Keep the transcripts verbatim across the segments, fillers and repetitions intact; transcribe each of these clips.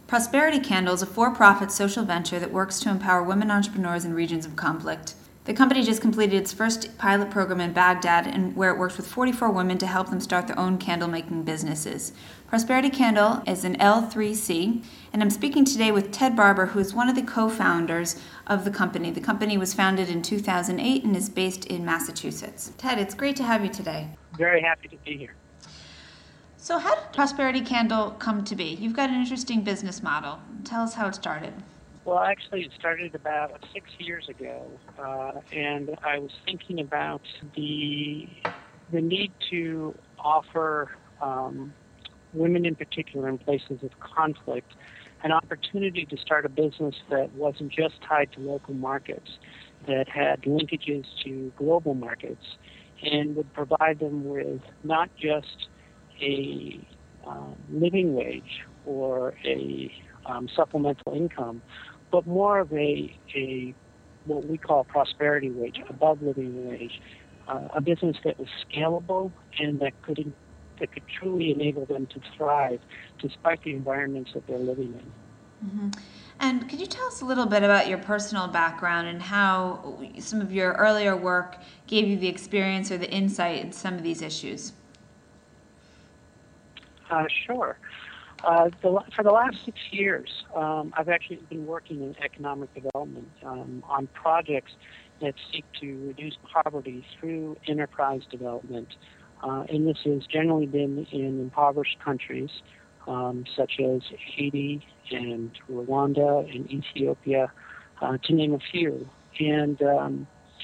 Prosperity Candle is a for-profit social venture that works to empower women entrepreneurs in regions of conflict. The company just completed its first pilot program in Baghdad, and where it works with forty-four women to help them start their own candle-making businesses. Prosperity Candle is an L three C, and I'm speaking today with Ted Barber, who is one of the co-founders of the company. The company was founded in two thousand eight and is based in Massachusetts. Ted, it's great to have you today. Very happy to be here. So how did Prosperity Candle come to be? You've got an interesting business model. Tell us how it started. Well, actually, it started about six years ago, uh, and I was thinking about the the need to offer um, women in particular in places of conflict an opportunity to start a business that wasn't just tied to local markets, that had linkages to global markets, and would provide them with not just a um, living wage or a um, supplemental income, but more of a, a what we call prosperity wage, above living wage, uh, a business that was scalable and that could that could truly enable them to thrive despite the environments that they're living in. Mm-hmm. And could you tell us a little bit about your personal background and how some of your earlier work gave you the experience or the insight in some of these issues? Uh, sure. Uh, the, for the last six years, um, I've actually been working in economic development um, on projects that seek to reduce poverty through enterprise development. Uh, and this has generally been in impoverished countries um, such as Haiti and Rwanda and Ethiopia, uh, to name a few. And um,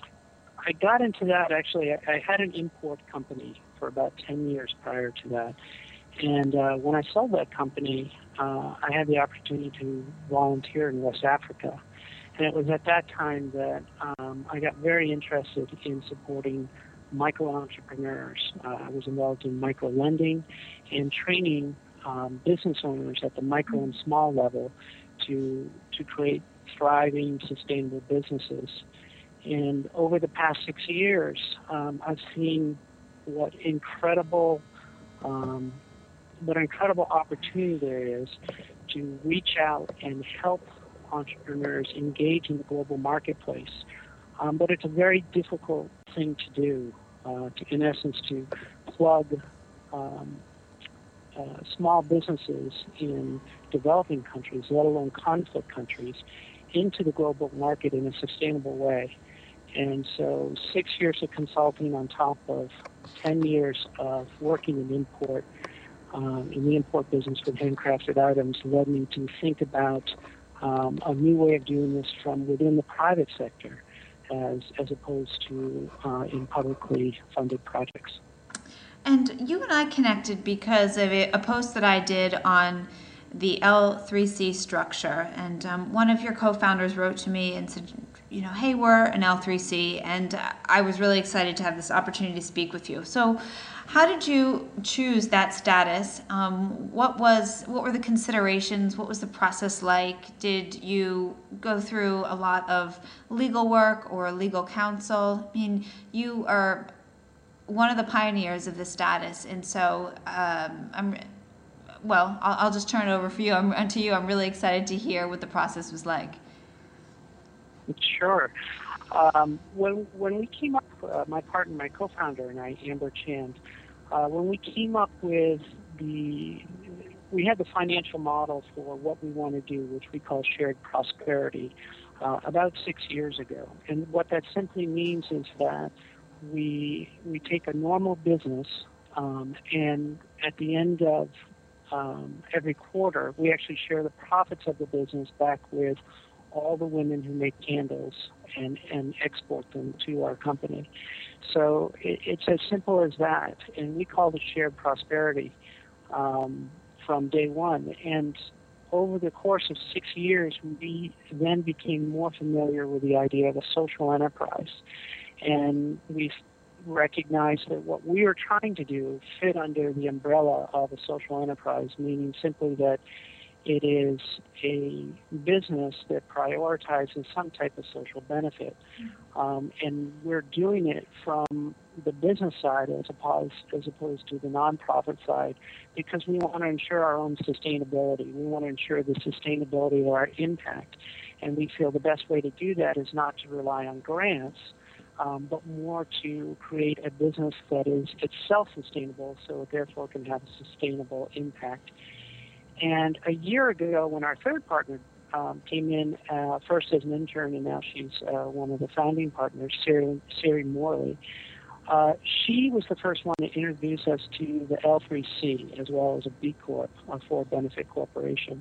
I got into that, actually, I, I had an import company for about ten years prior to that. And uh, when I sold that company, uh, I had the opportunity to volunteer in West Africa. And it was at that time that um, I got very interested in supporting micro-entrepreneurs. Uh, I was involved in micro-lending and training um, business owners at the micro and small level to, to create thriving, sustainable businesses. And over the past six years, um, I've seen what incredible um, what an incredible opportunity there is to reach out and help entrepreneurs engage in the global marketplace. Um, but it's a very difficult thing to do, uh, to, in essence, to plug um, uh, small businesses in developing countries, let alone conflict countries, into the global market in a sustainable way. And so six years of consulting on top of ten years of working in import Um, in the import business with handcrafted items led me to think about um, a new way of doing this from within the private sector as, as opposed to uh, in publicly funded projects. And you and I connected because of a, a post that I did on the L three C structure. And um, one of your co-founders wrote to me and said, you know, hey, we're an L three C, and I was really excited to have this opportunity to speak with you. So how did you choose that status? Um, what was what were the considerations? What was the process like? Did you go through a lot of legal work or legal counsel? I mean, you are one of the pioneers of this status, and so um, I'm. Well, I'll, I'll just turn it over for you. I'm, to you. I'm really excited to hear what the process was like. Sure. Um, when when we came up, uh, my partner, my co-founder, and I, Amber Chand, uh, when we came up with the, we had the financial model for what we want to do, which we call shared prosperity, uh, about six years ago. And what that simply means is that we we take a normal business, um, and at the end of um, every quarter, we actually share the profits of the business back with all the women who make candles and, and export them to our company. So it, it's as simple as that, and we call it shared prosperity um, from day one. And over the course of six years, we then became more familiar with the idea of a social enterprise. And we recognized that what we were trying to do fit under the umbrella of a social enterprise, meaning simply that It is a business that prioritizes some type of social benefit. Um, and we're doing it from the business side as opposed, as opposed to the nonprofit side because we want to ensure our own sustainability. We want to ensure the sustainability of our impact. And we feel the best way to do that is not to rely on grants, um, but more to create a business that is itself sustainable, so it therefore can have a sustainable impact. And a year ago, when our third partner um, came in, uh, first as an intern, and now she's uh, one of the founding partners, Siri, Siri Morley, uh, she was the first one to introduce us to the L three C, as well as a B Corp, a for-benefit corporation.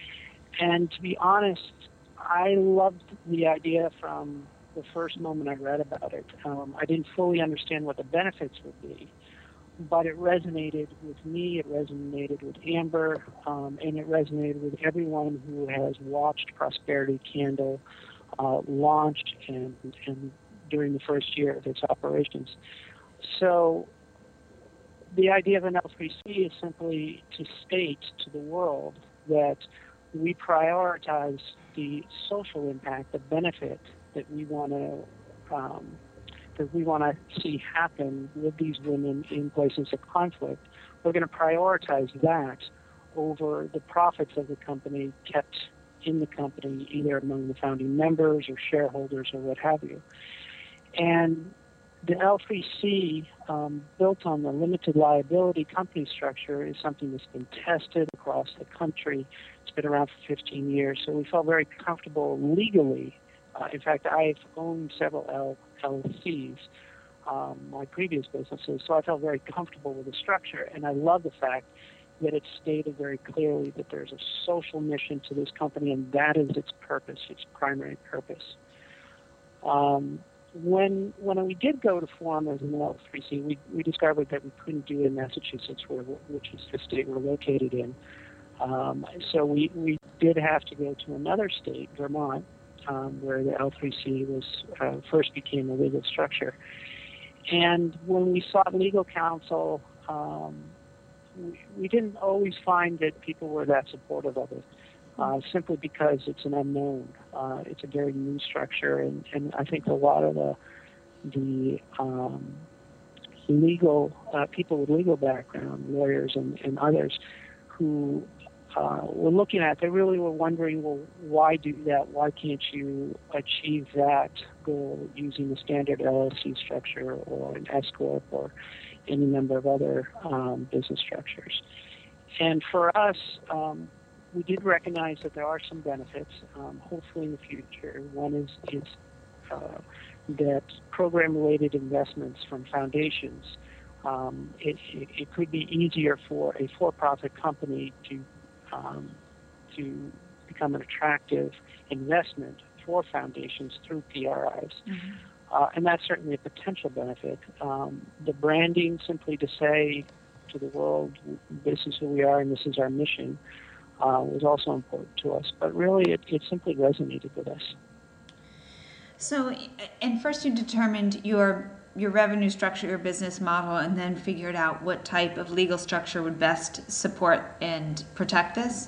And to be honest, I loved the idea from the first moment I read about it. Um, I didn't fully understand what the benefits would be, but it resonated with me, it resonated with Amber, um, and it resonated with everyone who has watched Prosperity Candle uh, launched and, and during the first year of its operations. So the idea of an L three C is simply to state to the world that we prioritize the social impact, the benefit that we want to um, that we want to see happen with these women in places of conflict. We're going to prioritize that over the profits of the company kept in the company, either among the founding members or shareholders or what have you. And the L three C, um, built on the limited liability company structure, is something that's been tested across the country. It's been around for fifteen years, so we felt very comfortable legally. Uh, in fact, I've owned several L L Cs, um, my previous businesses, so I felt very comfortable with the structure. And I love the fact that it's stated very clearly that there's a social mission to this company, and that is its purpose, its primary purpose. Um, when when we did go to form as an L three C, we, we discovered that we couldn't do it in Massachusetts, where, which is the state we're located in. Um, so we, we did have to go to another state, Vermont, um, where the L three C was uh, first became a legal structure. And when we sought legal counsel, um, we, we didn't always find that people were that supportive of it. Uh, simply because it's an unknown. Uh, it's a very new structure, and, and I think a lot of the the um, legal uh, people with legal background, lawyers and, and others, who uh, were looking at, they really were wondering, well, why do that? Why can't you achieve that goal using the standard L L C structure or an S corp or any number of other um, business structures? And for us, um, we did recognize that there are some benefits, um, hopefully in the future. One is, is uh, that program-related investments from foundations, um, it, it, it could be easier for a for-profit company to, um, to become an attractive investment for foundations through P R Is. Mm-hmm. Uh, and that's certainly a potential benefit. Um, the branding, simply to say to the world, this is who we are and this is our mission, Uh, was also important to us, but really it, it simply resonated with us. So, and first you determined your your revenue structure, your business model, and then figured out what type of legal structure would best support and protect this?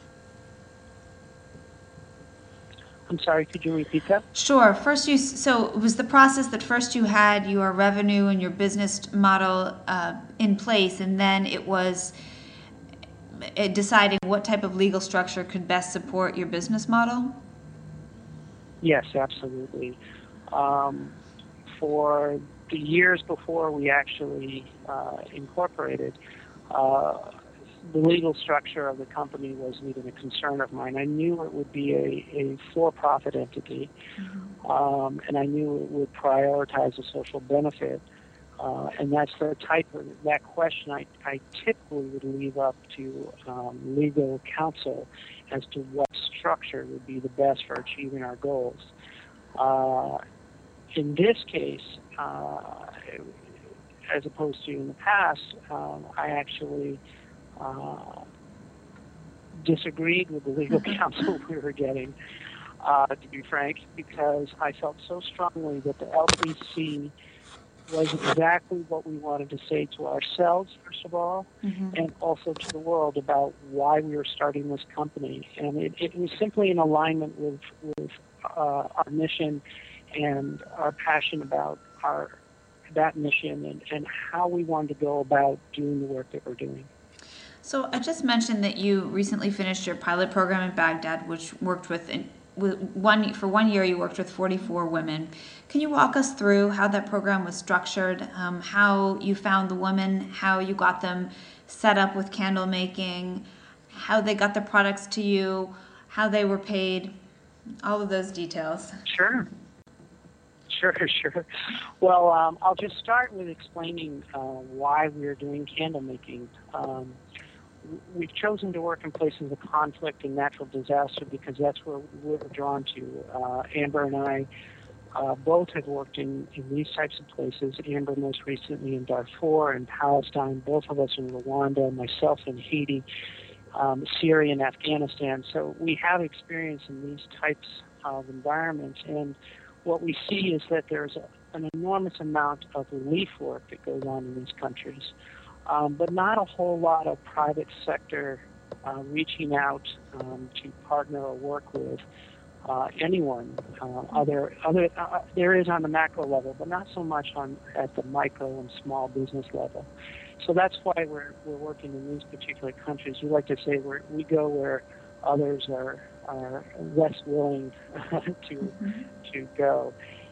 I'm sorry, could you repeat that? Sure. First you, so it was the process that first you had your revenue and your business model uh, in place, and then it was deciding what type of legal structure could best support your business model? Yes, absolutely. Um, for the years before we actually uh, incorporated, uh, the legal structure of the company wasn't even a concern of mine. I knew it would be a, a for-profit entity, mm-hmm. um, and I knew it would prioritize a social benefit. Uh, and that's the type of, that question I, I typically would leave up to um, legal counsel as to what structure would be the best for achieving our goals. Uh, in this case, uh, as opposed to in the past, um, I actually uh, disagreed with the legal counsel we were getting, uh, to be frank, because I felt so strongly that the L three C was exactly what we wanted to say to ourselves, first of all, Mm-hmm. and also to the world about why we were starting this company. And it, it was simply in alignment with, with uh, our mission and our passion about our that mission and, and how we wanted to go about doing the work that we're doing. So I just mentioned that you recently finished your pilot program in Baghdad, which worked with, with one for one year. You worked with forty-four women. Can you walk us through how that program was structured, um, how you found the women, how you got them set up with candle making, how they got the products to you, how they were paid, all of those details? Sure. Sure, sure. Well, um, I'll just start with explaining uh, why we're doing candle making. Um, we've chosen to work in places of conflict and natural disaster because that's where we're drawn to. Uh, Amber and I uh, both have worked in, in these types of places. Amber most recently in Darfur and Palestine, both of us in Rwanda, myself in Haiti, um, Syria and Afghanistan. So we have experience in these types of environments. And what we see is that there's a, an enormous amount of relief work that goes on in these countries. Um, but not a whole lot of private sector uh, reaching out um, to partner or work with uh, anyone. Uh, other, other, uh, there is on the macro level, but not so much on at the micro and small business level. So that's why we're we're working in these particular countries. We like to say we we go where others are are less willing to Mm-hmm. to go.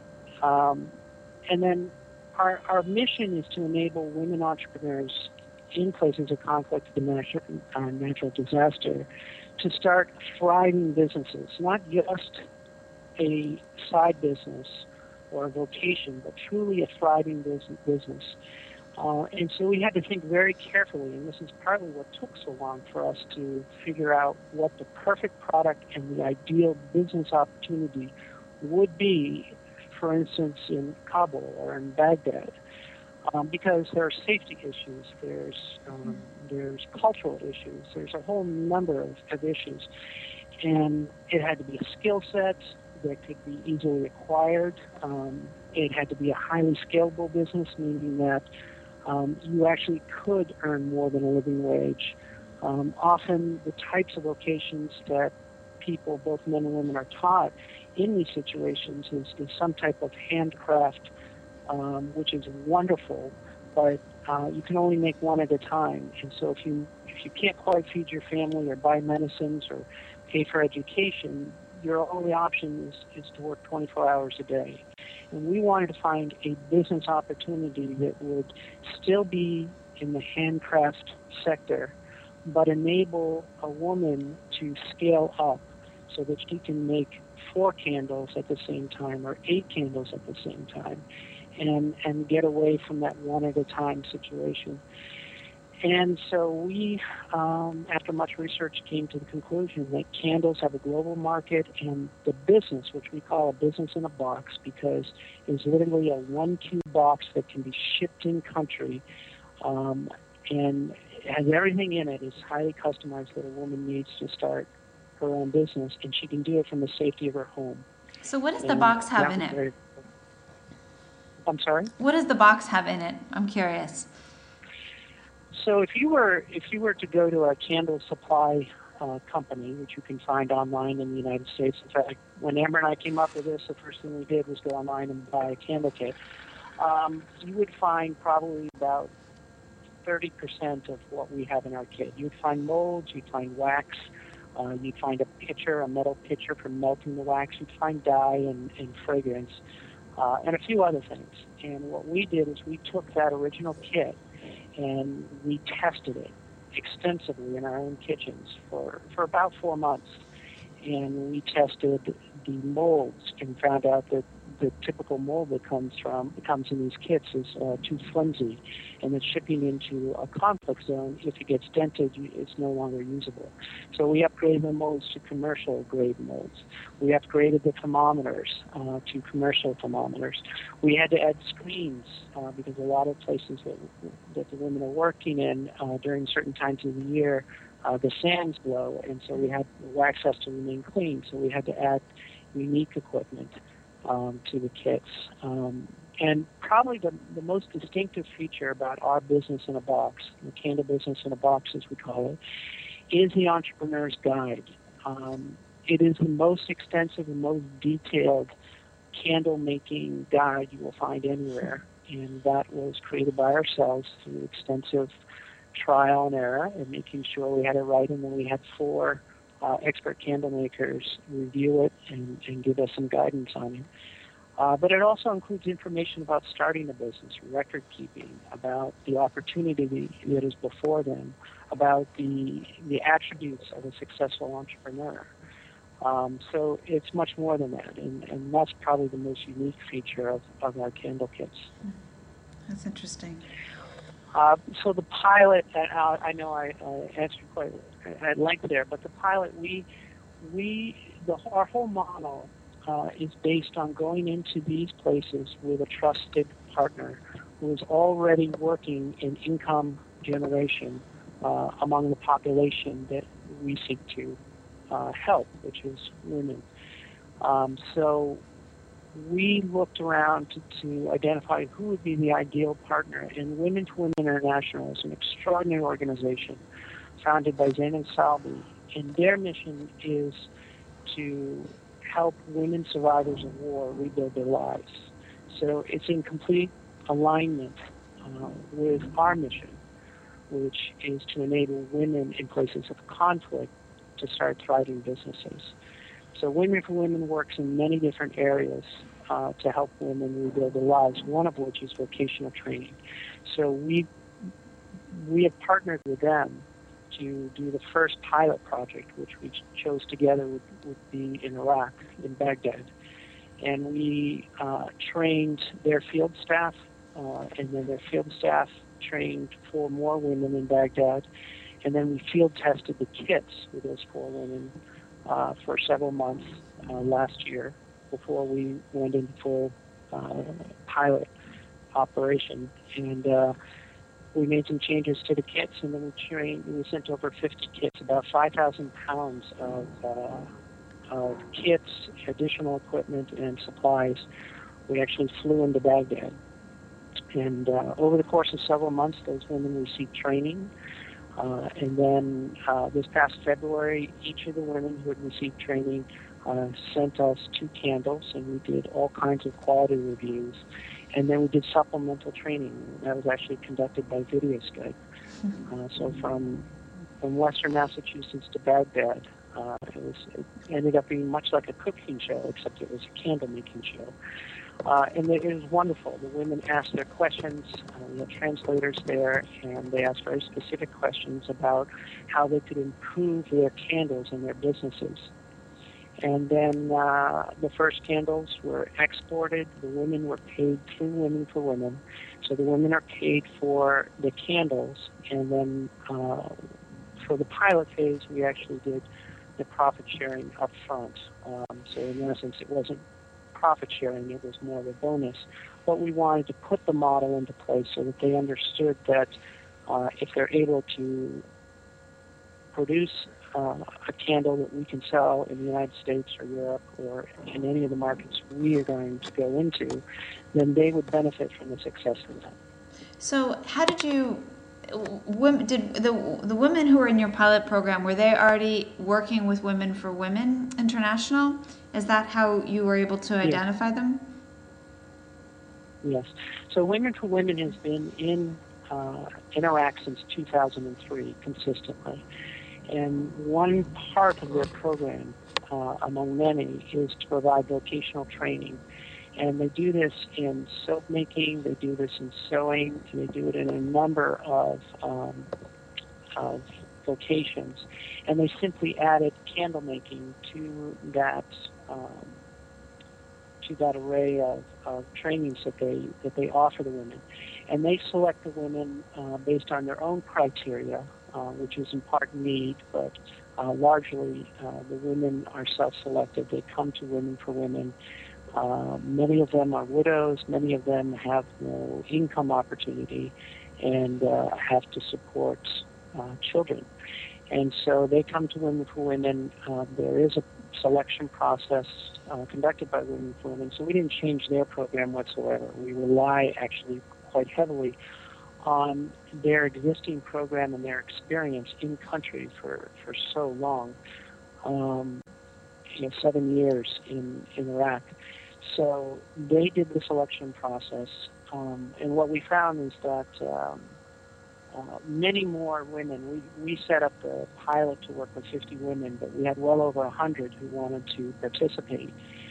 Um, and then our, our mission is to enable women entrepreneurs in places of conflict and natural, uh, natural disaster to start thriving businesses, not just a side business or a vocation, but truly a thriving business. Uh, and so we had to think very carefully, and this is partly what took so long for us to figure out what the perfect product and the ideal business opportunity would be, for instance, in Kabul or in Baghdad, um, because there are safety issues, there's um, there's cultural issues, there's a whole number of, of issues, and it had to be a skill set that could be easily acquired. Um, it had to be a highly scalable business, meaning that um, you actually could earn more than a living wage. Um, often, the types of vocations that people, both men and women, are taught in these situations is, is some type of handcraft, um, which is wonderful, but uh, you can only make one at a time. And so if you if you can't quite feed your family or buy medicines or pay for education, your only option is, is to work twenty-four hours a day. And we wanted to find a business opportunity that would still be in the handcraft sector, but enable a woman to scale up so that she can make four candles at the same time or eight candles at the same time and, and get away from that one at a time situation. And so we, um, after much research, came to the conclusion that candles have a global market, and the business, which we call a business in a box, because it's literally a one-cube box that can be shipped in country, um, and has everything in it, is highly customized that a woman needs to start her own business, and she can do it from the safety of her home. So what does the And box have that in was it? very- I'm sorry? What does the box have in it? I'm curious. So if you were if you were to go to a candle supply uh, company, which you can find online in the United States, in fact, when Amber and I came up with this, the first thing we did was go online and buy a candle kit. Um, you would find probably about thirty percent of what we have in our kit. You'd find molds, you'd find wax, uh, you'd find a pitcher, a metal pitcher for melting the wax, you'd find dye and, and fragrance, uh, and a few other things. And what we did is we took that original kit and we tested it extensively in our own kitchens for, for about four months. And we tested the molds and found out that the typical mold that comes from comes in these kits is uh, too flimsy, and that shipping into a conflict zone, if it gets dented, it's no longer usable. So we upgraded the molds to commercial grade molds. We upgraded the thermometers uh, to commercial thermometers. We had to add screens uh, because a lot of places that that the women are working in uh, during certain times of the year, Uh, the sands blow, and so we had the wax has to remain clean. So we had to add unique equipment um, to the kits. Um, and probably the, the most distinctive feature about our business in a box, the candle business in a box as we call it, is the entrepreneur's guide. Um, it is the most extensive and most detailed candle making guide you will find anywhere. And that was created by ourselves through extensive trial and error and making sure we had it right. And then we had four uh, expert candle makers review it and, and give us some guidance on it. Uh, but it also includes information about starting a business, record keeping, about the opportunity that is before them, about the the attributes of a successful entrepreneur. Um, so it's much more than that, and, and that's probably the most unique feature of, of our candle kits. That's interesting. Uh, so the pilot, uh, I know I, I answered quite at length there, but the pilot, we, we, the, our whole model uh, is based on going into these places with a trusted partner who is already working in income generation uh, among the population that we seek to uh, help, which is women. Um, so we looked around to, to identify who would be the ideal partner, and Women to Women International is an extraordinary organization founded by Zainab Salbi, and their mission is to help women survivors of war rebuild their lives. So it's in complete alignment uh, with our mission, which is to enable women in places of conflict to start thriving businesses. So Women for Women works in many different areas uh, to help women rebuild their lives, one of which is vocational training. So we we have partnered with them to do the first pilot project, which we chose together would, would be in Iraq, in Baghdad. And we uh, trained their field staff, uh, and then their field staff trained four more women in Baghdad. And then we field tested the kits with those four women uh, for several months uh, last year before we went into full uh, pilot operation. And uh, we made some changes to the kits, and then we trained. We sent over fifty kits, about five thousand pounds of, uh, of kits, additional equipment, and supplies. We actually flew into Baghdad. And uh, over the course of several months, those women received training. Uh, and then uh, this past February, each of the women who had received training uh, sent us two candles, and we did all kinds of quality reviews. And then we did supplemental training. That was actually conducted by video Skype. Uh, so from from Western Massachusetts to Baghdad, uh, it, was, it ended up being much like a cooking show, except it was a candle making show. Uh, and it was wonderful. The women asked their questions. Uh, we had translators there, and they asked very specific questions about how they could improve their candles and their businesses. And then uh, the first candles were exported. The women were paid through Women for Women. So the women are paid for the candles. And then uh, for the pilot phase, we actually did the profit sharing up front. Um, so in essence, it wasn't profit sharing, it was more of a bonus. But we wanted to put the model into place so that they understood that uh, if they're able to produce uh, a candle that we can sell in the United States or Europe or in any of the markets we are going to go into, then they would benefit from the success of that. So how did you, women, did the, the women who were in your pilot program, were they already working with Women for Women International? Is that how you were able to identify yes. them? Yes. So Women for Women has been in, uh, in Iraq since two thousand three consistently. And one part of their program, uh, among many, is to provide vocational training. And they do this in soap making, they do this in sewing, and they do it in a number of, um, of vocations. And they simply added candle making to that um, to that array of, of trainings that they that they offer the women. And they select the women uh, based on their own criteria, uh, which is in part need, but uh, largely uh, the women are self-selected. They come to Women for Women. Uh, many of them are widows. Many of them have no income opportunity and uh, have to support uh, children. And so they come to Women for Women. Uh, there is a selection process uh, conducted by Women for Women, so we didn't change their program whatsoever. We rely actually quite heavily on their existing program and their experience in country for, for so long, um, you know, seven years in, in Iraq. So they did the selection process, um, and what we found is that um, uh, many more women, we, we set up the pilot to work with fifty women, but we had well over one hundred who wanted to participate.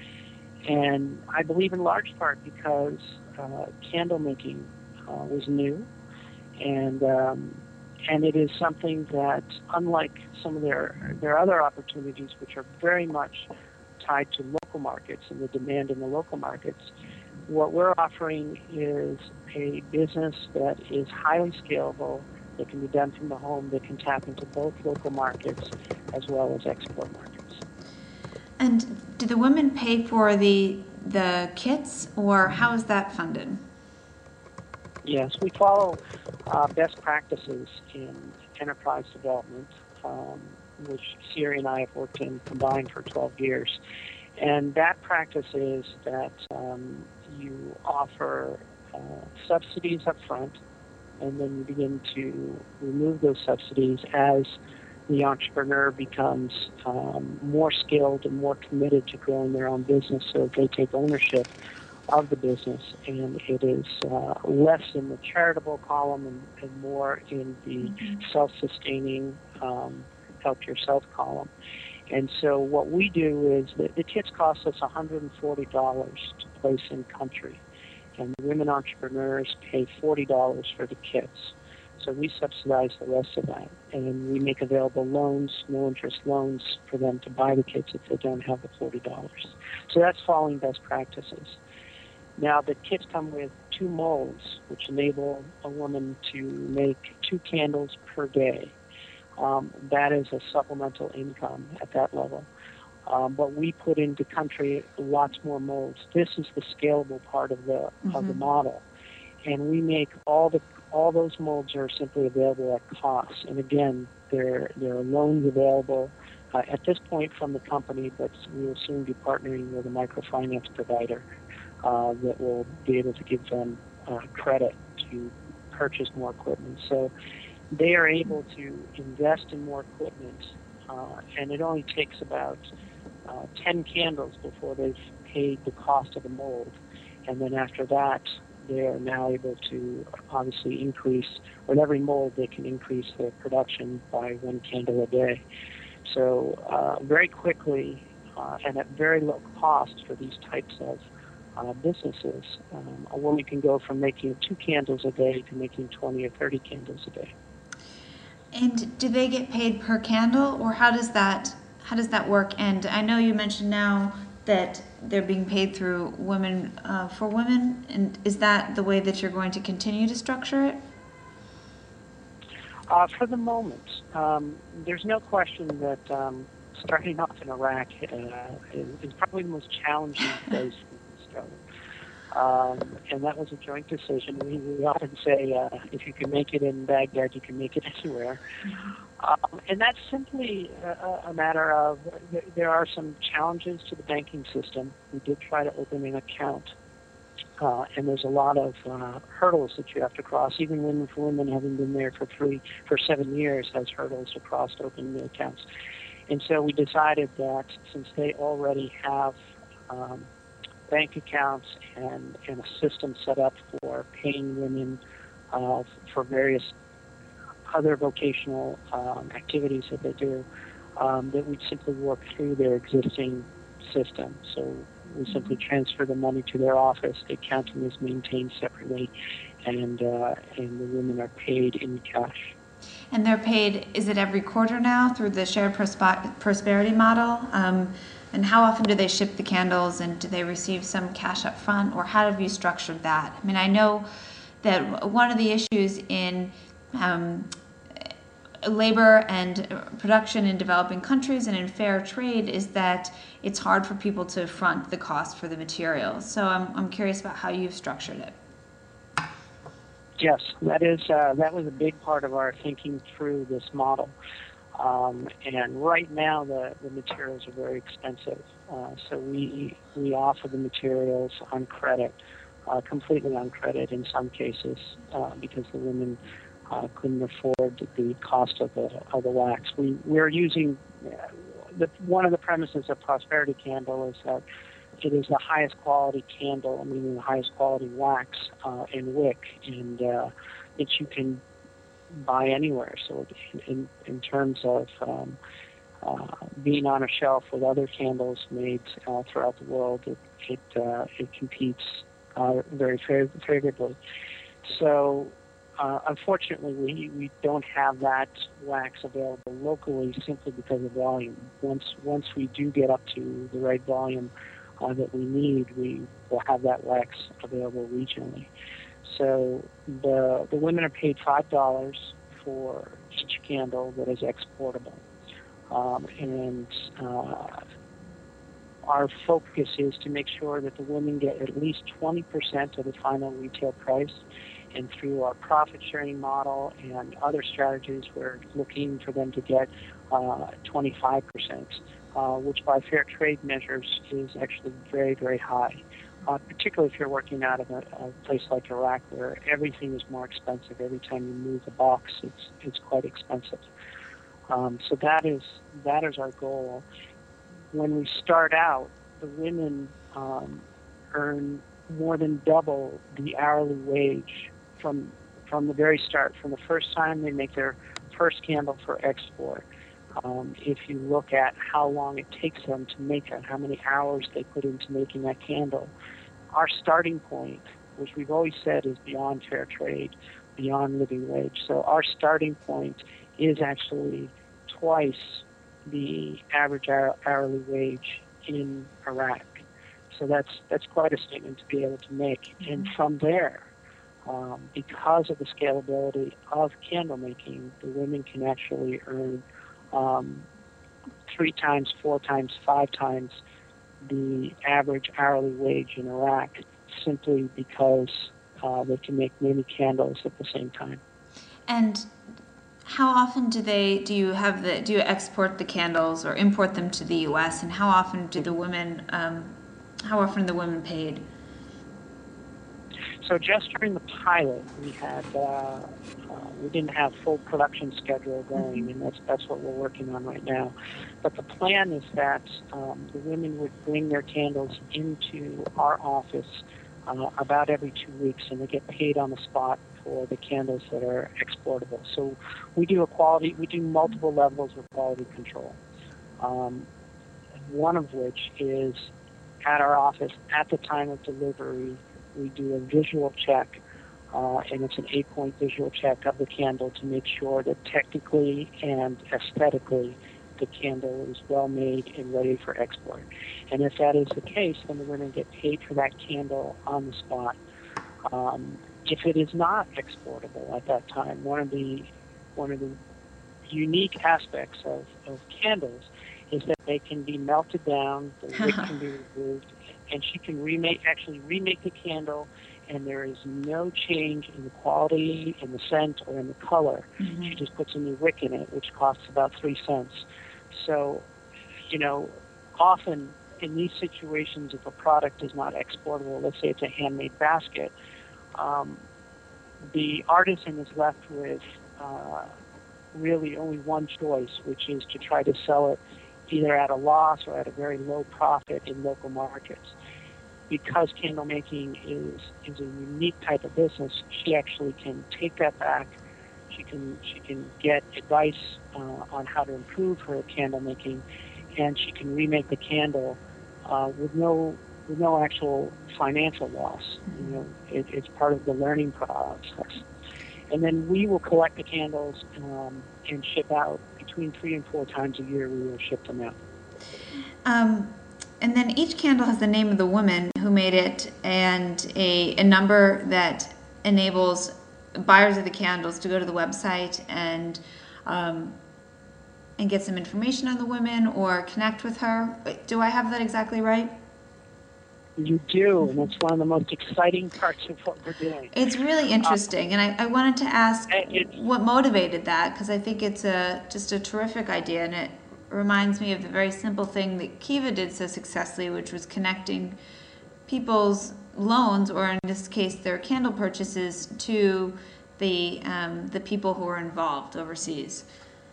And I believe in large part because uh, candle making uh, was new, and um, and it is something that, unlike some of their their other opportunities, which are very much tied to local markets and the demand in the local markets, what we're offering is a business that is highly scalable, that can be done from the home, that can tap into both local markets as well as export markets. And do the women pay for the the kits, or how is that funded? Yes, we follow uh, best practices in enterprise development, um, which Siri and I have worked in combined for twelve years. And that practice is that um, you offer uh, subsidies up front, and then you begin to remove those subsidies as the entrepreneur becomes um, more skilled and more committed to growing their own business, so they take ownership of the business, and it is uh, less in the charitable column and, and more in the mm-hmm. self-sustaining, um, help yourself column. And so what we do is that the kits cost us one hundred forty dollars to place in country, and the women entrepreneurs pay forty dollars for the kits. So we subsidize the rest of that, and we make available loans, no interest loans, for them to buy the kits if they don't have the forty dollars. So that's following best practices. Now, the kits come with two molds, which enable a woman to make two candles per day. Um, that is a supplemental income at that level. Um, but we put into country lots more molds. This is the scalable part of the mm-hmm. of the model, and we make all the all those molds are simply available at cost. And again, there there are loans available uh, at this point from the company, but we will soon be partnering with a microfinance provider uh, that will be able to give them uh, credit to purchase more equipment. So they are able to invest in more equipment, uh, and it only takes about uh, ten candles before they've paid the cost of the mold. And then after that, they are now able to obviously increase, with every mold, they can increase their production by one candle a day. So uh, very quickly uh, and at very low cost for these types of uh, businesses, um, a woman can go from making two candles a day to making twenty or thirty candles a day. And do they get paid per candle, or how does that how does that work? And I know you mentioned now that they're being paid through Women uh, for Women, and is that the way that you're going to continue to structure it? Uh, for the moment, um, there's no question that um, starting off in Iraq uh, is, is probably the most challenging place to start. Um, and that was a joint decision. We, we often say, uh, if you can make it in Baghdad, you can make it anywhere. Um, and that's simply a, a matter of there are some challenges to the banking system. We did try to open an account, uh, and there's a lot of uh, hurdles that you have to cross. Even Women for Women, having been there for three, for seven years, has hurdles to cross to open the accounts. And so we decided that since they already have um, bank accounts and, and a system set up for paying women uh, for various other vocational um, activities that they do, um, that we'd simply work through their existing system. So we simply transfer the money to their office. The accounting is maintained separately, and uh, and the women are paid in cash. And they're paid, is it every quarter now through the shared prosp- prosperity model? Um, And how often do they ship the candles, and do they receive some cash up front, or how have you structured that? I mean, I know that one of the issues in um, labor and production in developing countries and in fair trade is that it's hard for people to front the cost for the materials. So I'm, I'm curious about how you've structured it. Yes, that is uh, that was a big part of our thinking through this model. Um, and right now, the, the materials are very expensive. Uh, so we we offer the materials on credit, uh, completely on credit in some cases, uh, because the women uh, couldn't afford the cost of the of the wax. We we're using uh, the, one of the premises of Prosperity Candle is that it is the highest quality candle, meaning the highest quality wax uh, and wick, and uh, that you can buy anywhere. So in, in terms of um, uh, being on a shelf with other candles made uh, throughout the world, it it, uh, it competes uh, very fav- favorably. So uh, unfortunately, we, we don't have that wax available locally simply because of volume. Once once we do get up to the right volume uh, that we need, we will have that wax available regionally. So the the women are paid five dollars for each candle that is exportable, um, and uh, our focus is to make sure that the women get at least twenty percent of the final retail price. And through our profit sharing model and other strategies, we're looking for them to get uh, twenty-five percent, uh, which by fair trade measures is actually very, very high. Uh, particularly if you're working out of a, a place like Iraq, where everything is more expensive. Every time you move a box, it's it's quite expensive. Um, so that is that is our goal. When we start out, the women um, earn more than double the hourly wage from from the very start. From the first time they make their first candle for export. Um, if you look at how long it takes them to make it, how many hours they put into making that candle, our starting point, which we've always said is beyond fair trade, beyond living wage. So our starting point is actually twice the average hourly wage in Iraq. So that's that's quite a statement to be able to make. And from there, um, because of the scalability of candle making, the women can actually earn um, three times, four times, five times the average hourly wage in Iraq, simply because uh, they can make many candles at the same time. And how often do they do you have the do you export the candles or import them to the U S, and how often do the women um, how often are the women paid? So just during the pilot, we had uh, uh, we didn't have full production schedule going, mm-hmm. and that's that's what we're working on right now. But the plan is that um, the women would bring their candles into our office uh, about every two weeks, and they get paid on the spot for the candles that are exportable. So we do a quality, we do multiple levels of quality control. Um, one of which is at our office at the time of delivery. We do a visual check, uh, and it's an eight-point visual check of the candle to make sure that technically and aesthetically the candle is well made and ready for export. And if that is the case, then the women get paid for that candle on the spot. Um, if it is not exportable at that time, one of the one of the unique aspects of, of candles is that they can be melted down, the wick can be removed, and she can remake, actually remake the candle, and there is no change in the quality, in the scent, or in the color. Mm-hmm. She just puts a new wick in it, which costs about three cents. So, you know, often in these situations, if a product is not exportable, let's say it's a handmade basket, um, the artisan is left with uh, really only one choice, which is to try to sell it either at a loss or at a very low profit in local markets. Because candle making is, is a unique type of business, she actually can take that back. She can she can get advice uh, on how to improve her candle making, and she can remake the candle uh, with no with no actual financial loss. You know, it, it's part of the learning process. And then we will collect the candles um, and ship out between three and four times a year. We will ship them out. Um, and then each candle has the name of the woman who made it and a, a number that enables buyers of the candles to go to the website and um, and get some information on the women or connect with her. Do I have that exactly right? You do, and it's one of the most exciting parts of what we're doing. It's really interesting, and I, I wanted to ask It's what motivated that, because I think it's a just a terrific idea, and it reminds me of the very simple thing that Kiva did so successfully, which was connecting people's loans, or in this case, their candle purchases, to the um, the people who are involved overseas.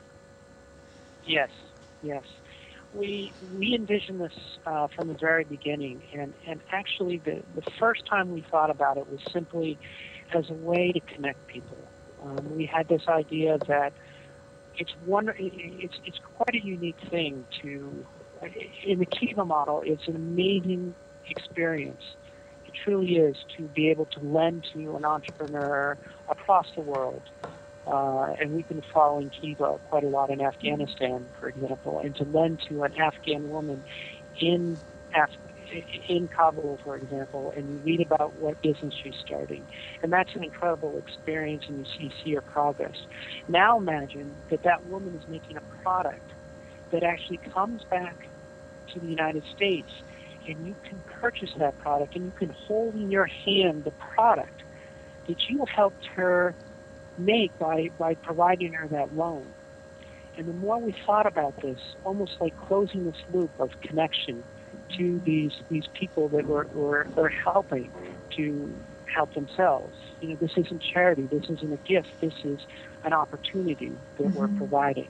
yes, yes. We we envisioned this uh, from the very beginning, and, and actually the, the first time we thought about it was simply as a way to connect people. Um, we had this idea that it's one it's it's quite a unique thing to in the Kiva model. It's an amazing experience. It truly is, to be able to lend to an entrepreneur across the world. Uh, and we've been following Kiva quite a lot in Afghanistan, for example, and to lend to an Afghan woman in Af- in Kabul, for example, and you read about what business she's starting. And that's an incredible experience, and you see, see her progress. Now imagine that that woman is making a product that actually comes back to the United States, and you can purchase that product, and you can hold in your hand the product that you helped her make by, by providing her that loan. And the more we thought about this, almost like closing this loop of connection to these these people that we're, we're, we're helping to help themselves. You know, this isn't charity, this isn't a gift, this is an opportunity that mm-hmm. we're providing.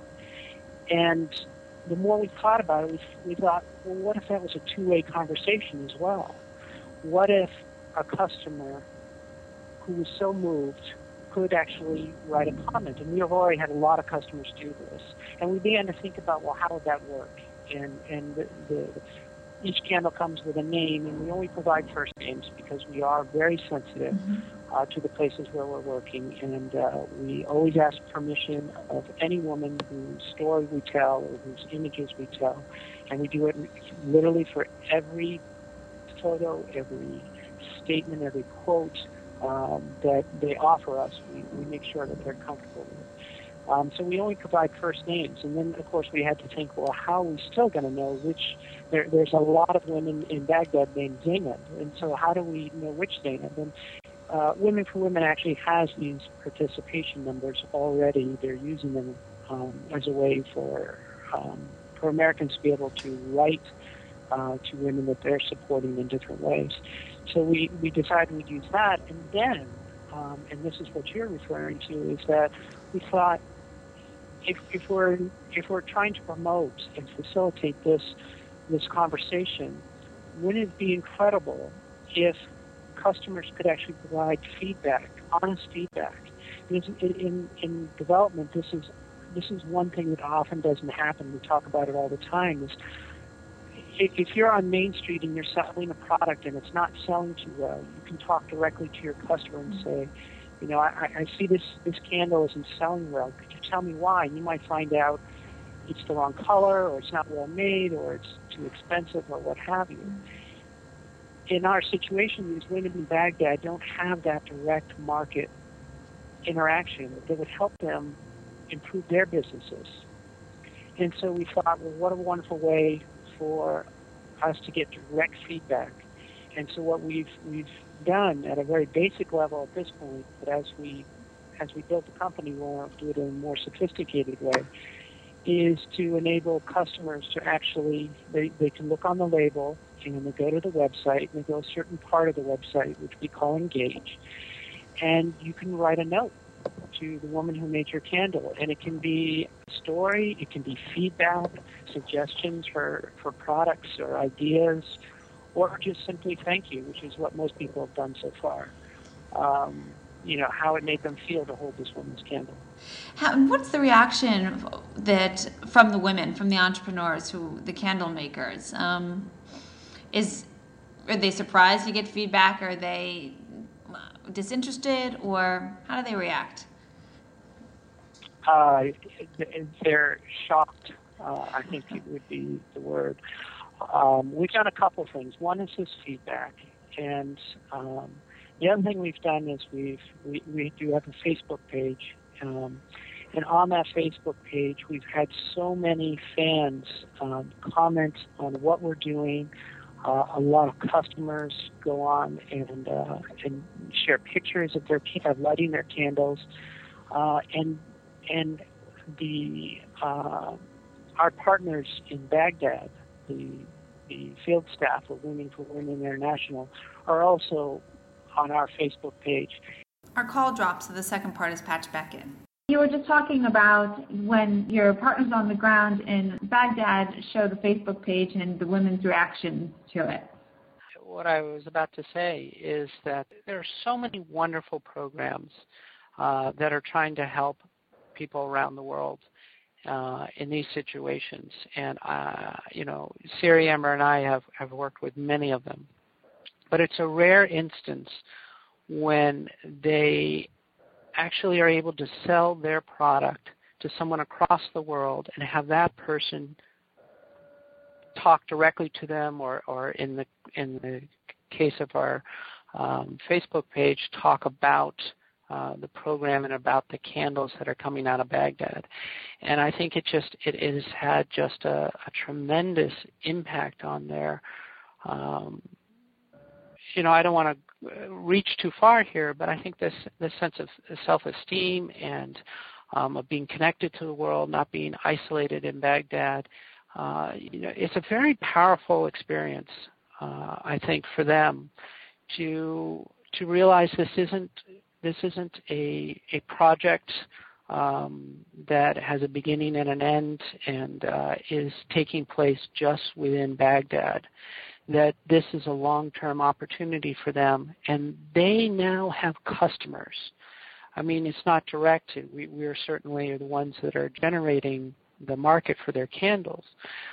And the more we thought about it, we, we thought, well, what if that was a two-way conversation as well? What if a customer who was so moved could actually write a comment? And we have already had a lot of customers do this. And we began to think about, well, how would that work? And and the, the, each candle comes with a name, and we only provide first names because we are very sensitive mm-hmm. uh, to the places where we're working. And uh, we always ask permission of any woman whose story we tell or whose images we tell. And we do it literally for every photo, every statement, every quote Um, that they offer us. We, we make sure that they're comfortable with it. Um, so we only provide first names. And then, of course, we had to think, well, how are we still going to know which? There, there's a lot of women in Baghdad named Zainab. And so how do we know which Zainab? And uh, Women for Women actually has these participation numbers already. They're using them um, as a way for, um, for Americans to be able to write uh, to women that they're supporting in different ways. So we, we decided we'd use that, and then, um, and this is what you're referring to, is that we thought if, if we're if we're trying to promote and facilitate this this conversation, wouldn't it be incredible if customers could actually provide feedback, honest feedback? Because in, in in development, this is this is one thing that often doesn't happen. We talk about it all the time. Is if you're on Main Street and you're selling a product and it's not selling too well, you can talk directly to your customer and say, you know, I, I see this, this candle isn't selling well. Could you tell me why? And you might find out it's the wrong color, or it's not well made, or it's too expensive, or what have you. In our situation, these women in Baghdad don't have that direct market interaction that would help them improve their businesses. And so we thought, well, what a wonderful way for us to get direct feedback. And so what we've we've done at a very basic level at this point, but as we as we build the company, we'll do it in a more sophisticated way, is to enable customers to actually, they, they can look on the label, and they go to the website, and they go to a certain part of the website, which we call Engage, and you can write a note to the woman who made your candle. And it can be a story, it can be feedback, suggestions for, for products or ideas, or just simply thank you, which is what most people have done so far. Um, you know, how it made them feel to hold this woman's candle. How, what's the reaction that from the women, from the entrepreneurs, who the candle makers? Um, is are they surprised to get feedback? Are they disinterested, or how do they react? Uh, they're shocked, uh, I think it would be the word. Um, we've done a couple things. One is this feedback, and um, the other thing we've done is we've we, we do have a Facebook page, um, and on that Facebook page we've had so many fans um, comment on what we're doing, Uh, a lot of customers go on and uh, and share pictures of their of lighting their candles, uh, and and the uh, our partners in Baghdad, the the field staff of Women for Women International, are also on our Facebook page. Our call dropped, so the second part is patched back in. You were just talking about when your partners on the ground in Baghdad show the Facebook page and the women's reaction to it. What I was about to say is that there are so many wonderful programs uh, that are trying to help people around the world uh, in these situations. And, uh, you know, Siri Emmer and I have, have worked with many of them. But it's a rare instance when they actually are able to sell their product to someone across the world and have that person talk directly to them, or, or in the in the case of our um, Facebook page, talk about uh, the program and about the candles that are coming out of Baghdad. And I think it just it, it has had just a, a tremendous impact on their. Um, you know, I don't want to reach too far here, but I think this this sense of self-esteem and um, of being connected to the world, not being isolated in Baghdad. Uh, you know, it's a very powerful experience, uh, I think, for them to to realize this isn't this isn't a a project um, that has a beginning and an end and uh, is taking place just within Baghdad. That this is a long-term opportunity for them, and they now have customers. I mean, it's not direct. We we are certainly the ones that are generating the market for their candles,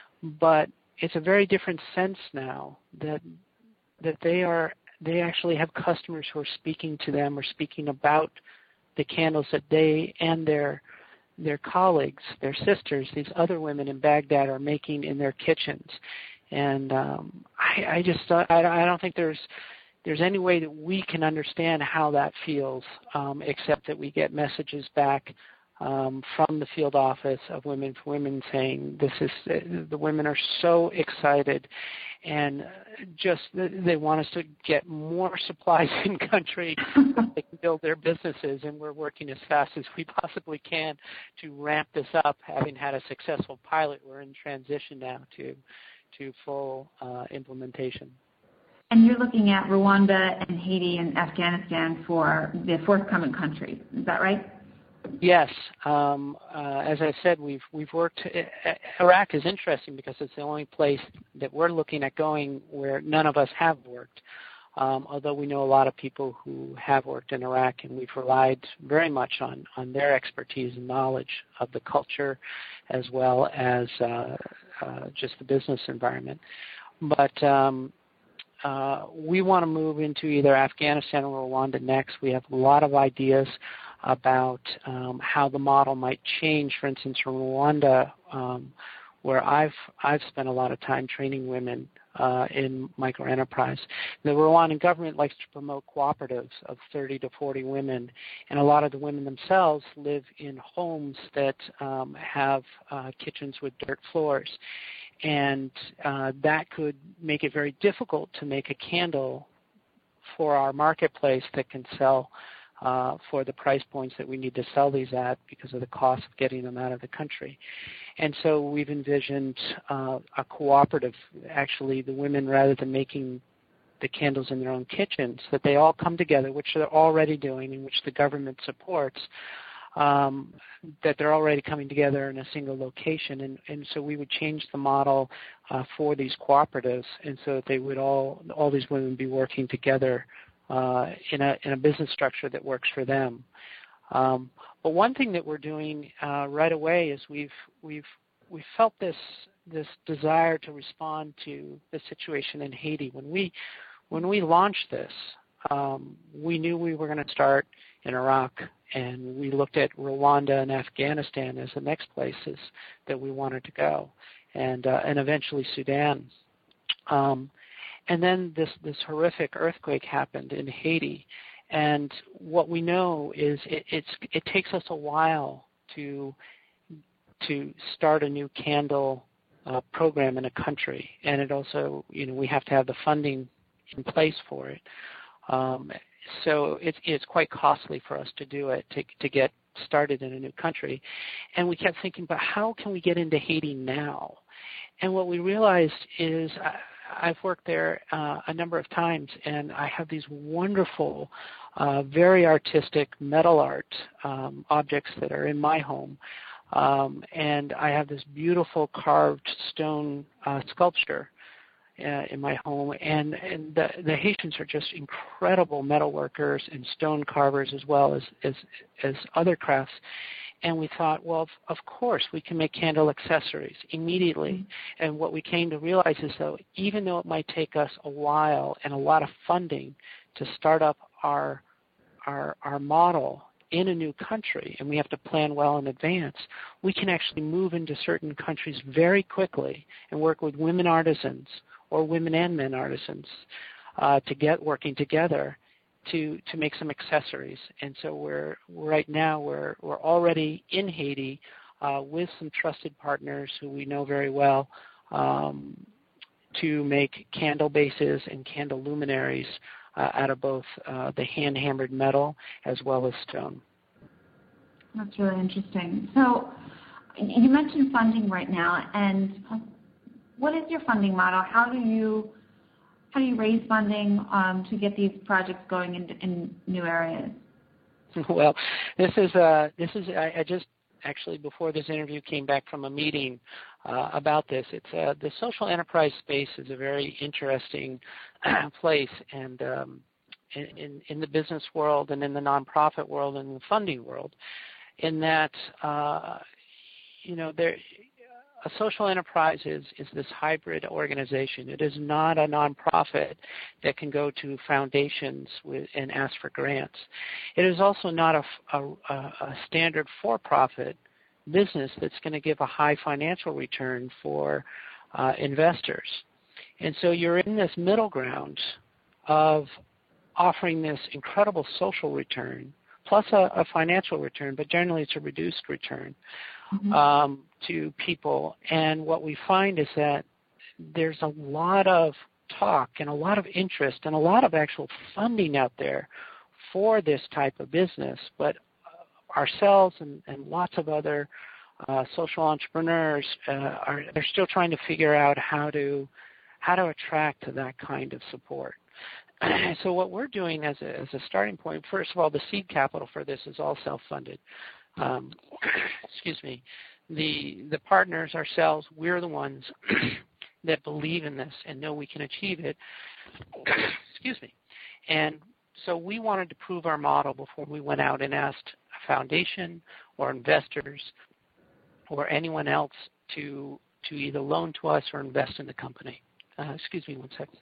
but it's a very different sense now that that they are they actually have customers who are speaking to them or speaking about the candles that they and their their colleagues, their sisters, these other women in Baghdad are making in their kitchens. And um, I, I just I, I don't think there's there's any way that we can understand how that feels, um, except that we get messages back Um, from the field office of Women for Women saying this is the women are so excited and just they want us to get more supplies in country so they can build their businesses, and we're working as fast as we possibly can to ramp this up. Having had a successful pilot, we're in transition now to to full uh, implementation. And you're looking at Rwanda and Haiti and Afghanistan for the forthcoming countries. Is that right? Yes. Um, uh, as I said, we've we've worked. Uh, Iraq is interesting because it's the only place that we're looking at going where none of us have worked. Um, although we know a lot of people who have worked in Iraq, and we've relied very much on, on their expertise and knowledge of the culture, as well as uh, uh, just the business environment. But um, uh, we want to move into either Afghanistan or Rwanda next. We have a lot of ideas about um, how the model might change. For instance, from Rwanda, um, where I've I've spent a lot of time training women uh, in microenterprise. The Rwandan government likes to promote cooperatives of thirty to forty women, and a lot of the women themselves live in homes that um, have uh, kitchens with dirt floors, and uh, that could make it very difficult to make a candle for our marketplace that can sell Uh, for the price points that we need to sell these at because of the cost of getting them out of the country. And so we've envisioned uh, a cooperative, actually the women, rather than making the candles in their own kitchens, that they all come together, which they're already doing and which the government supports, um, that they're already coming together in a single location. And, and so we would change the model uh, for these cooperatives, and so that they would all, all these women be working together Uh, in a in a business structure that works for them. Um, but one thing that we're doing uh, right away is we've we've we felt this this desire to respond to the situation in Haiti. When we when we launched this, um, we knew we were going to start in Iraq, and we looked at Rwanda and Afghanistan as the next places that we wanted to go, and uh, and eventually Sudan. Um, And then this, this horrific earthquake happened in Haiti. And what we know is it, it's, it takes us a while to, to start a new candle uh, program in a country, and it also, you know, we have to have the funding in place for it. Um, so it's it's quite costly for us to do it to to get started in a new country, and we kept thinking, but how can we get into Haiti now? And what we realized is, I, I've worked there uh, a number of times, and I have these wonderful, uh, very artistic metal art um, objects that are in my home. Um, and I have this beautiful carved stone uh, sculpture uh, in my home. And, and the, the Haitians are just incredible metal workers and stone carvers as well as, as, as other crafts. And we thought, well, of, of course, we can make candle accessories immediately. And what we came to realize is, though, even though it might take us a while and a lot of funding to start up our our, our model in a new country, and we have to plan well in advance, we can actually move into certain countries very quickly and work with women artisans or women and men artisans uh, to get working together to to make some accessories. And so we're right now we're we're already in Haiti uh, with some trusted partners who we know very well um, to make candle bases and candle luminaries uh, out of both uh, the hand hammered metal as well as stone. That's really interesting. So you mentioned funding right now, and what is your funding model? How do you How do you raise funding um, to get these projects going in, in new areas? Well, this is uh, this is I, I just actually before this interview came back from a meeting uh, about this. It's uh, the social enterprise space is a very interesting place, and um, in in the business world and in the nonprofit world and the funding world, in that uh, you know there. A social enterprise is, is this hybrid organization. It is not a nonprofit that can go to foundations with, and ask for grants. It is also not a, a, a standard for-profit business that's going to give a high financial return for uh, investors. And so you're in this middle ground of offering this incredible social return plus a, a financial return, but generally it's a reduced return. Mm-hmm. um, to people. And what we find is that there's a lot of talk and a lot of interest and a lot of actual funding out there for this type of business, but ourselves and, and lots of other uh, social entrepreneurs uh, are they're still trying to figure out how to how to attract to that kind of support. So what we're doing as a, as a starting point, first of all, the seed capital for this is all self-funded. Um, excuse me, the the partners ourselves, we're the ones that believe in this and know we can achieve it. Excuse me. And so we wanted to prove our model before we went out and asked a foundation or investors or anyone else to to either loan to us or invest in the company. Uh, excuse me one second.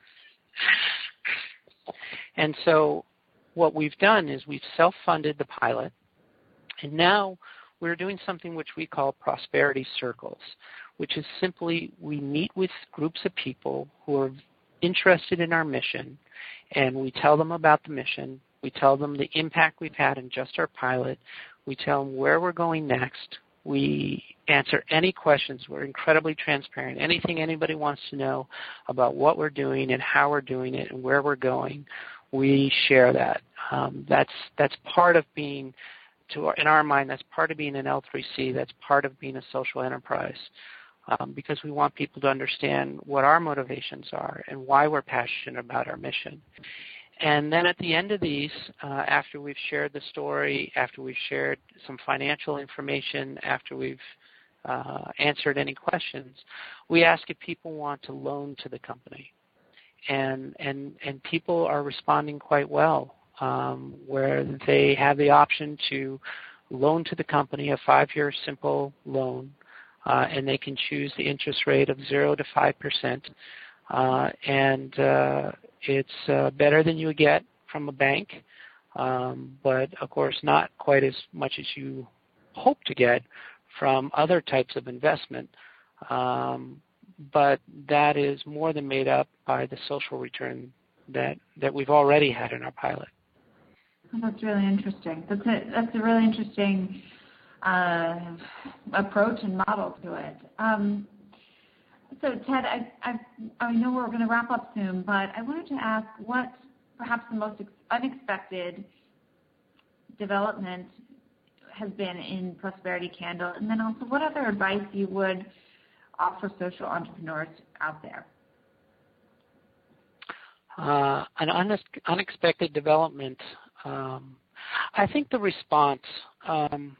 And so what we've done is we've self-funded the pilot. And now we're doing something which we call prosperity circles, which is simply we meet with groups of people who are interested in our mission, and we tell them about the mission. We tell them the impact we've had in just our pilot. We tell them where we're going next. We answer any questions. We're incredibly transparent. Anything anybody wants to know about what we're doing and how we're doing it and where we're going, we share that. Um, that's that's part of being To our, in our mind, that's part of being an L three C. That's part of being a social enterprise, um, because we want people to understand what our motivations are and why we're passionate about our mission. And then at the end of these, uh, after we've shared the story, after we've shared some financial information, after we've uh, answered any questions, we ask if people want to loan to the company. And and and people are responding quite well. Um, where they have the option to loan to the company a five-year simple loan, uh, and they can choose the interest rate of zero to five percent, uh, and uh, it's uh, better than you would get from a bank, um, but of course not quite as much as you hope to get from other types of investment. Um, but that is more than made up by the social return that that we've already had in our pilot. Oh, that's really interesting. That's a that's a really interesting uh, approach and model to it. Um, So, Ted, I, I, I know we're going to wrap up soon, but I wanted to ask what perhaps the most ex- unexpected development has been in Prosperity Candle, and then also what other advice you would offer social entrepreneurs out there. Uh, an unex- unexpected development. Um, I think the response. Um,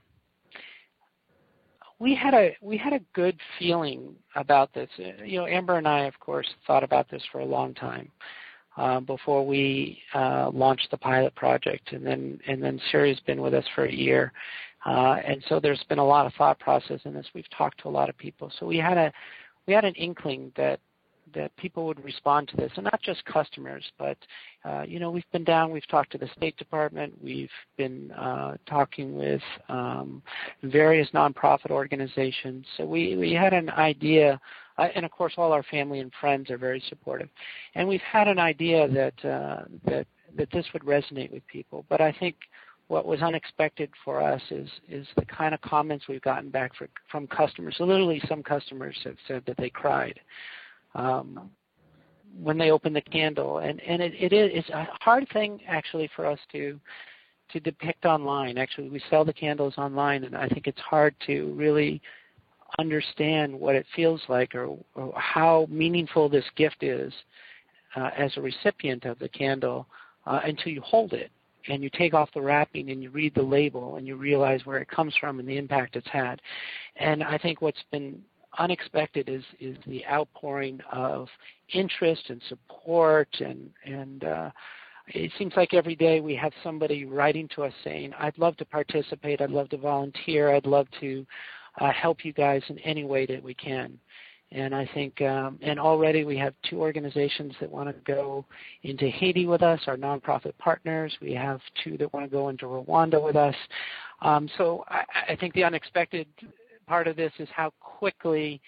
we had a we had a good feeling about this. You know, Amber and I, of course, thought about this for a long time uh, before we uh, launched the pilot project, and then and then Siri's been with us for a year, uh, and so there's been a lot of thought process in this. We've talked to a lot of people, so we had a we had an inkling that that people would respond to this, and not just customers, but, uh, you know, we've been down, we've talked to the State Department, we've been uh, talking with um, various nonprofit organizations. So we, we had an idea, uh, and of course all our family and friends are very supportive, and we've had an idea that, uh, that, that this would resonate with people. But I think what was unexpected for us is, is the kind of comments we've gotten back for, from customers. So literally some customers have said that they cried Um, when they open the candle, and and it, it is it's a hard thing actually for us to to depict online. Actually, we sell the candles online, and I think it's hard to really understand what it feels like or, or how meaningful this gift is uh, as a recipient of the candle uh, until you hold it and you take off the wrapping and you read the label and you realize where it comes from and the impact it's had. And I think what's been unexpected is, is the outpouring of interest and support, and, and uh, it seems like every day we have somebody writing to us saying, I'd love to participate, I'd love to volunteer, I'd love to uh, help you guys in any way that we can. And I think, um, and already we have two organizations that want to go into Haiti with us, our nonprofit partners. We have two that want to go into Rwanda with us. Um, so I, I think the unexpected part of this is how quickly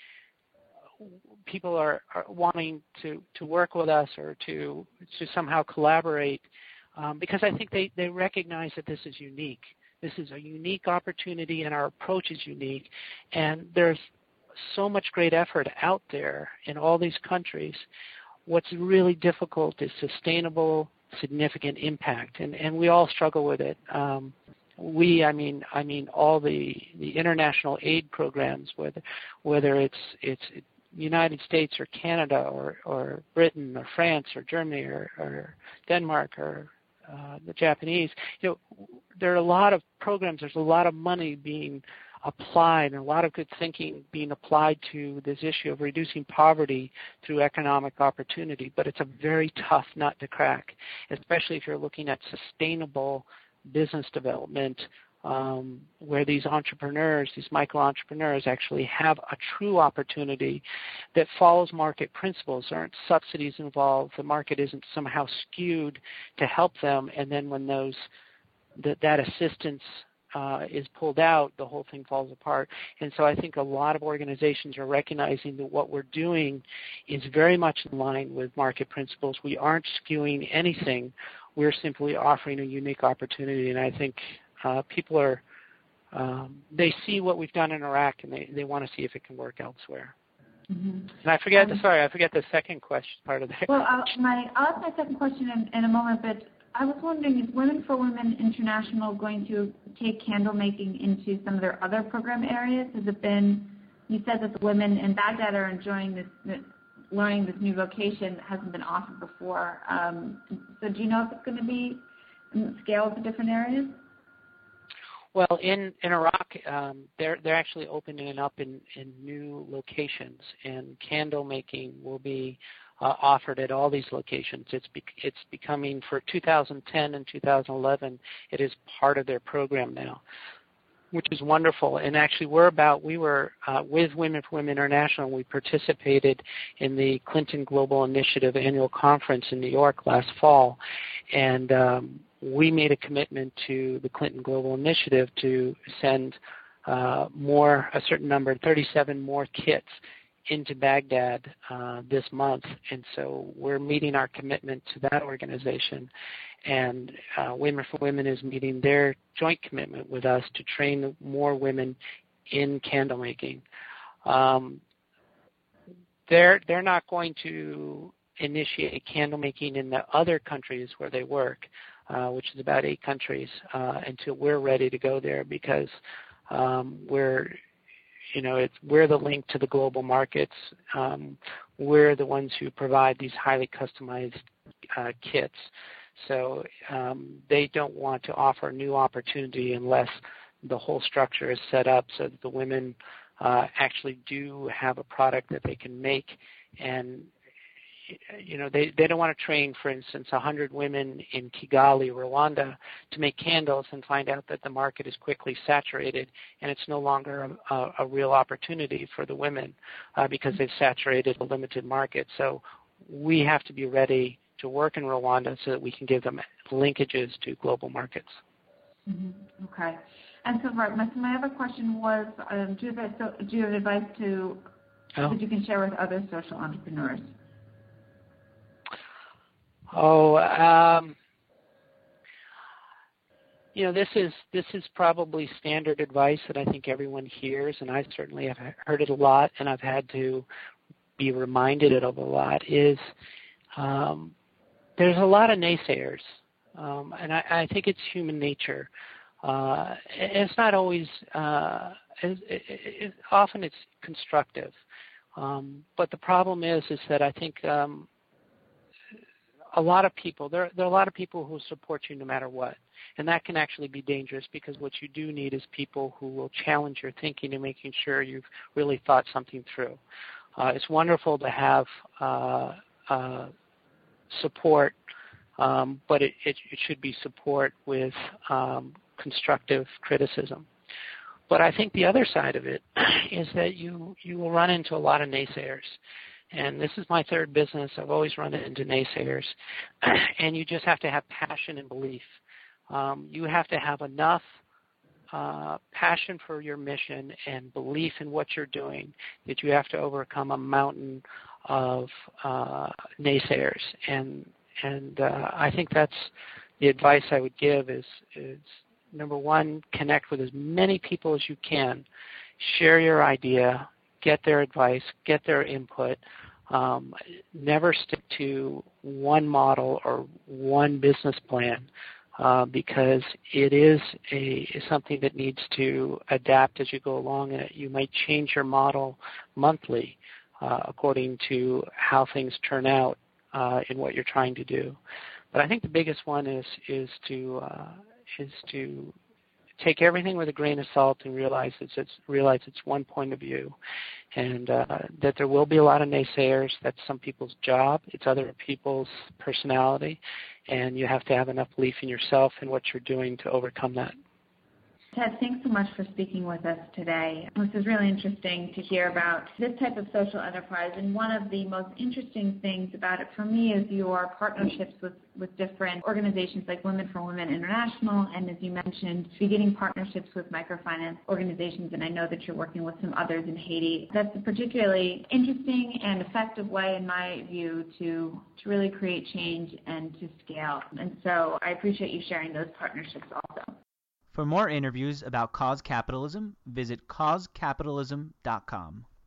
people are, are wanting to, to work with us or to to somehow collaborate, um, because I think they, they recognize that this is unique. This is a unique opportunity, and our approach is unique. And there's so much great effort out there in all these countries. What's really difficult is sustainable, significant impact, and, and we all struggle with it. Um, We, I mean, I mean, all the, the international aid programs, whether whether it's it's United States or Canada or, or Britain or France or Germany or, or Denmark or uh, the Japanese, you know, there are a lot of programs. There's a lot of money being applied and a lot of good thinking being applied to this issue of reducing poverty through economic opportunity. But it's a very tough nut to crack, especially if you're looking at sustainable business development, um, where these entrepreneurs, these micro-entrepreneurs actually have a true opportunity that follows market principles. There aren't subsidies involved. The market isn't somehow skewed to help them, and then when those that, that assistance uh, is pulled out, the whole thing falls apart. And so I think a lot of organizations are recognizing that what we're doing is very much in line with market principles. We aren't skewing anything. We're simply offering a unique opportunity, and I think uh, people are, um, they see what we've done in Iraq, and they, they want to see if it can work elsewhere. Mm-hmm. And I forget, um, sorry, I forget the second question part of that. Well, I'll, my, I'll ask my second question in, in a moment, but I was wondering, is Women for Women International going to take candle making into some of their other program areas? Has it been, you said that the women in Baghdad are enjoying this, this learning this new vocation that hasn't been offered before. Um, so do you know if it's going to be scaled to different areas? Well, in, in Iraq, um, they're they're actually opening it up in, in new locations, and candle making will be uh, offered at all these locations. It's be, it's becoming, for two thousand ten and two thousand eleven, it is part of their program now, which is wonderful. And actually, we're about, we were uh, with Women for Women International. We participated in the Clinton Global Initiative annual conference in New York last fall, and um, we made a commitment to the Clinton Global Initiative to send uh, more, a certain number, thirty-seven more kits into Baghdad uh, this month. And so we're meeting our commitment to that organization. And uh, Women for Women is meeting their joint commitment with us to train more women in candle making. Um, they're they're not going to initiate candle making in the other countries where they work, uh, which is about eight countries, uh, until we're ready to go there, because um, we're you know it's we're the link to the global markets. Um, we're the ones who provide these highly customized uh, kits. So um, they don't want to offer new opportunity unless the whole structure is set up so that the women uh, actually do have a product that they can make. And you know they, they don't want to train, for instance, one hundred women in Kigali, Rwanda, to make candles and find out that the market is quickly saturated and it's no longer a, a, a real opportunity for the women uh, because they've saturated a limited market. So we have to be ready to work in Rwanda so that we can give them linkages to global markets. Mm-hmm. Okay. And so, right, my, so my other question was, um, do, you have, so, do you have advice to oh. that you can share with other social entrepreneurs? Oh, um, you know, this is this is probably standard advice that I think everyone hears, and I certainly have heard it a lot, and I've had to be reminded of it a lot. Is um, there's a lot of naysayers, um, and I, I think it's human nature. Uh, it's not always, uh, it, it, it, often it's constructive. Um, but the problem is, is that I think um, a lot of people, there, there are a lot of people who support you no matter what. And that can actually be dangerous, because what you do need is people who will challenge your thinking and making sure you've really thought something through. Uh, it's wonderful to have uh, uh, support, um, but it, it, it should be support with um, constructive criticism. But I think the other side of it is that you, you will run into a lot of naysayers. And this is my third business. I've always run into naysayers. And you just have to have passion and belief. Um, you have to have enough uh, passion for your mission and belief in what you're doing that you have to overcome a mountain of uh, naysayers. And and uh, I think that's the advice I would give is, is number one, connect with as many people as you can. Share your idea. Get their advice. Get their input. Um, never stick to one model or one business plan, uh, because it is a something that needs to adapt as you go along. And you might change your model monthly uh, according to how things turn out uh, in what you're trying to do. But I think the biggest one is is to uh, is to take everything with a grain of salt and realize it's, it's realize it's one point of view, and uh, that there will be a lot of naysayers. That's some people's job. It's other people's personality, and you have to have enough belief in yourself and what you're doing to overcome that. Ted, thanks so much for speaking with us today. This is really interesting to hear about this type of social enterprise, and one of the most interesting things about it for me is your partnerships with, with different organizations like Women for Women International, and as you mentioned, beginning partnerships with microfinance organizations, and I know that you're working with some others in Haiti. That's a particularly interesting and effective way, in my view, to, to really create change and to scale. And so I appreciate you sharing those partnerships also. For more interviews about cause capitalism, visit cause capitalism dot com.